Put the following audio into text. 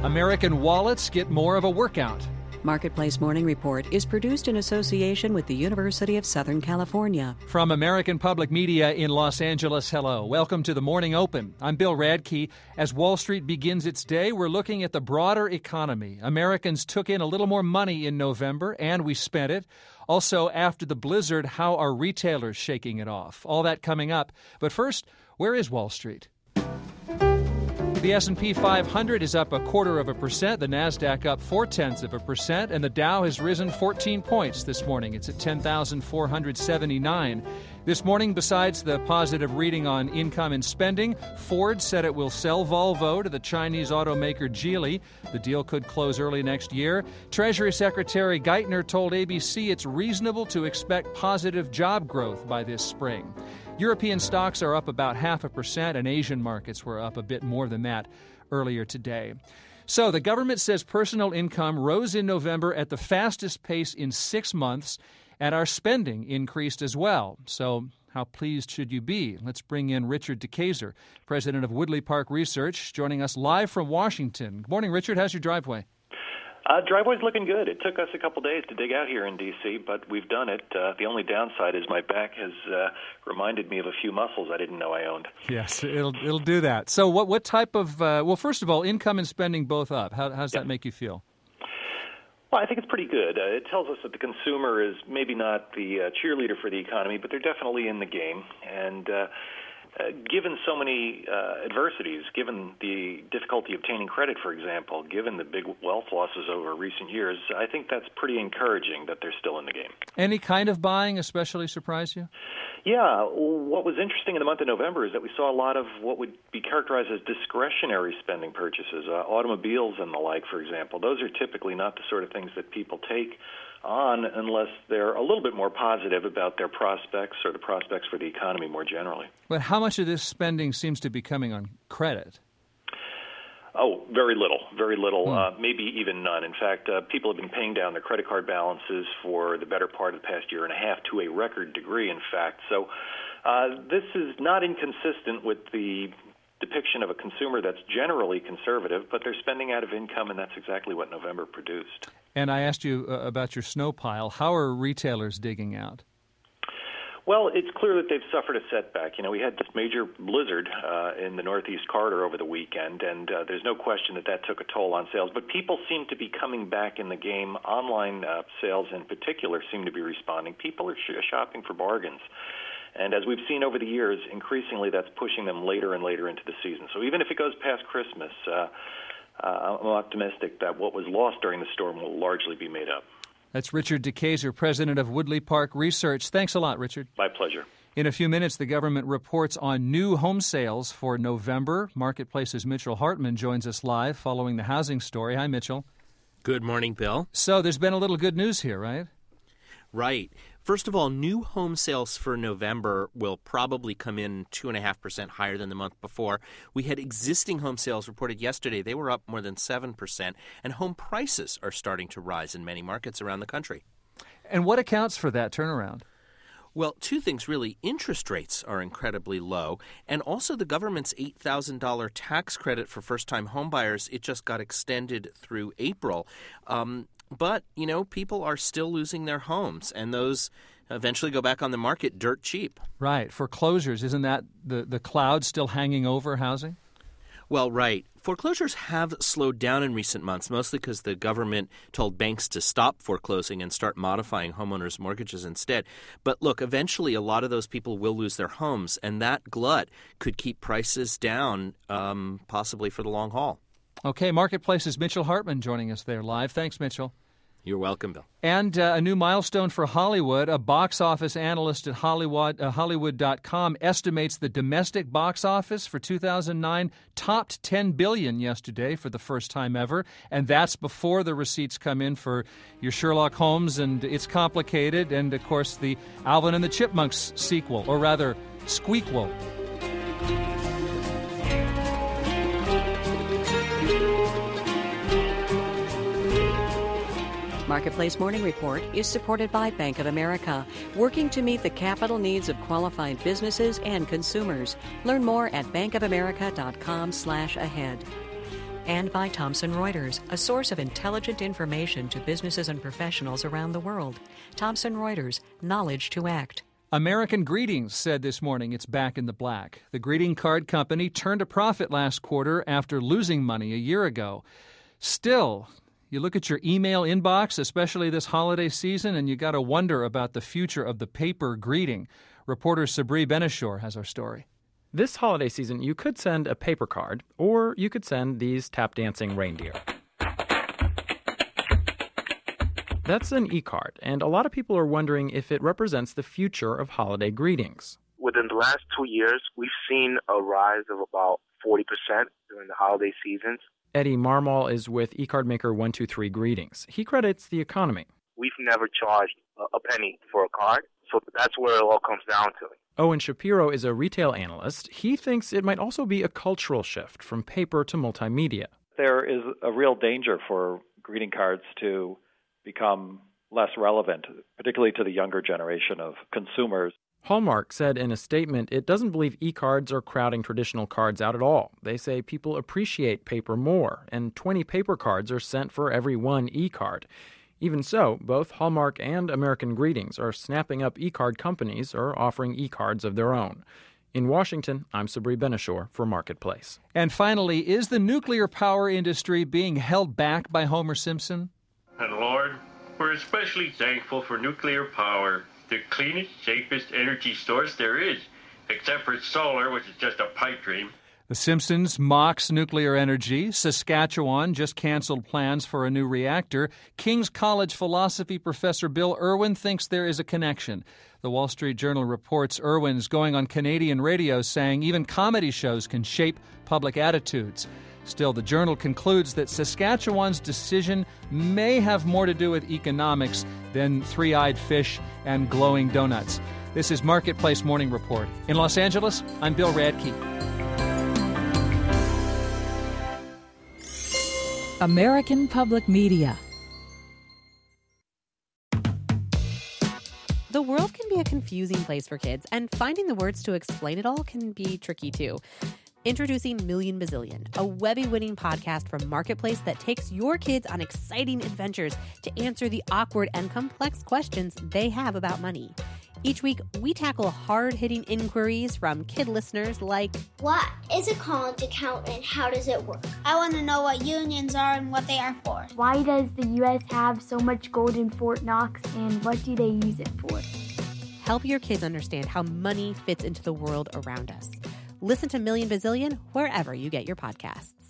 American wallets get more of a workout. Marketplace Morning Report is produced in association with the University of Southern California. From American Public Media in Los Angeles, hello. Welcome to the Morning Open. I'm Bill Radke. As Wall Street begins its day, we're looking at the broader economy. Americans took in a little more money in November, and we spent it. Also, after the blizzard, how are retailers shaking it off? All that coming up. But first, where is Wall Street? The S&P 500 is up 0.25%, the NASDAQ up 0.4%, and the Dow has risen 14 points this morning. It's at 10,479. This morning, besides the positive reading on income and spending, Ford said it will sell Volvo to the Chinese automaker Geely. The deal could close early next year. Treasury Secretary Geithner told ABC it's reasonable to expect positive job growth by this spring. European stocks are up about 0.5%, and Asian markets were up a bit more than that earlier today. So the government says personal income rose in November at the fastest pace in 6 months, and our spending increased as well. So how pleased should you be? Let's bring in Richard DeKeyser, president of Woodley Park Research, joining us live from Washington. Good morning, Richard. How's your driveway? Driveway's looking good. It took us a couple days to dig out here in D.C., but we've done it. The only downside is my back has reminded me of a few muscles I didn't know I owned. Yes, it'll do that. So what type of, well, first of all, income and spending both up. How does that make you feel? Well, I think it's pretty good. It tells us that the consumer is maybe not the cheerleader for the economy, but they're definitely in the game. And given so many adversities, given the difficulty obtaining credit, for example, given the big wealth losses over recent years, I think that's pretty encouraging that they're still in the game. Any kind of buying especially surprise you? Yeah. What was interesting in the month of November is that we saw a lot of what would be characterized as discretionary spending purchases, automobiles and the like, for example. Those are typically not the sort of things that people take on unless they're a little bit more positive about their prospects or the prospects for the economy more generally. But how much of this spending seems to be coming on credit? Oh, very little, maybe even none. In fact, people have been paying down their credit card balances for the better part of the past year and a half to a record degree, in fact. So this is not inconsistent with the depiction of a consumer that's generally conservative, but they're spending out of income, and that's exactly what November produced. And I asked you about your snow pile. How are retailers digging out? Well, it's clear that they've suffered a setback. You know, we had this major blizzard in the Northeast Corridor over the weekend, and there's no question that took a toll on sales. But people seem to be coming back in the game. Online sales in particular seem to be responding. People are shopping for bargains. And as we've seen over the years, increasingly that's pushing them later and later into the season. So even if it goes past Christmas, I'm optimistic that what was lost during the storm will largely be made up. That's Richard DeKeyser, president of Woodley Park Research. Thanks a lot, Richard. My pleasure. In a few minutes, the government reports on new home sales for November. Marketplace's Mitchell Hartman joins us live following the housing story. Hi, Mitchell. Good morning, Bill. So there's been a little good news here, right? Right. First of all, new home sales for November will probably come in 2.5% higher than the month before. We had existing home sales reported yesterday. They were up more than 7%, and home prices are starting to rise in many markets around the country. And what accounts for that turnaround? Well, two things really. Interest rates are incredibly low, and also the government's $8,000 tax credit for first-time homebuyers, it just got extended through April. But, you know, people are still losing their homes, and those eventually go back on the market dirt cheap. Right. Foreclosures, isn't that the cloud still hanging over housing? Well, right. Foreclosures have slowed down in recent months, mostly because the government told banks to stop foreclosing and start modifying homeowners' mortgages instead. But look, eventually a lot of those people will lose their homes, and that glut could keep prices down, possibly for the long haul. Okay, Marketplace's Mitchell Hartman joining us there live. Thanks, Mitchell. You're welcome, Bill. And a new milestone for Hollywood. A box office analyst at Hollywood.com estimates the domestic box office for 2009 topped $10 billion yesterday for the first time ever. And that's before the receipts come in for your Sherlock Holmes and It's Complicated and, of course, the Alvin and the Chipmunks sequel, or rather, Squeakquel. Marketplace Morning Report is supported by Bank of America, working to meet the capital needs of qualified businesses and consumers. Learn more at bankofamerica.com/ahead. And by Thomson Reuters, a source of intelligent information to businesses and professionals around the world. Thomson Reuters, knowledge to act. American Greetings said this morning it's back in the black. The greeting card company turned a profit last quarter after losing money a year ago. Still, you look at your email inbox, especially this holiday season, and you got to wonder about the future of the paper greeting. Reporter Sabri Benishore has our story. This holiday season, you could send a paper card, or you could send these tap-dancing reindeer. That's an e-card, and a lot of people are wondering if it represents the future of holiday greetings. Within the last 2 years, we've seen a rise of about 40% during the holiday seasons. Eddie Marmol is with e-card maker 123 Greetings. He credits the economy. We've never charged a penny for a card, so that's where it all comes down to. Owen Shapiro is a retail analyst. He thinks it might also be a cultural shift from paper to multimedia. There is a real danger for greeting cards to become less relevant, particularly to the younger generation of consumers. Hallmark said in a statement it doesn't believe e-cards are crowding traditional cards out at all. They say people appreciate paper more, and 20 paper cards are sent for every one e-card. Even so, both Hallmark and American Greetings are snapping up e-card companies or offering e-cards of their own. In Washington, I'm Sabri Benishore for Marketplace. And finally, is the nuclear power industry being held back by Homer Simpson? And Lord, we're especially thankful for nuclear power, the cleanest, safest energy source there is, except for solar, which is just a pipe dream. The Simpsons mocks nuclear energy. Saskatchewan just canceled plans for a new reactor. King's College philosophy professor Bill Irwin thinks there is a connection. The Wall Street Journal reports Irwin's going on Canadian radio saying even comedy shows can shape public attitudes. Still, the Journal concludes that Saskatchewan's decision may have more to do with economics than three-eyed fish and glowing donuts. This is Marketplace Morning Report. In Los Angeles, I'm Bill Radke. American Public Media. The world can be a confusing place for kids, and finding the words to explain it all can be tricky too. Introducing Million Bazillion, a Webby-winning podcast from Marketplace that takes your kids on exciting adventures to answer the awkward and complex questions they have about money. Each week, we tackle hard-hitting inquiries from kid listeners like, what is a college account and how does it work? I want to know what unions are and what they are for. Why does the U.S. have so much gold in Fort Knox and what do they use it for? Help your kids understand how money fits into the world around us. Listen to Million Bazillion wherever you get your podcasts.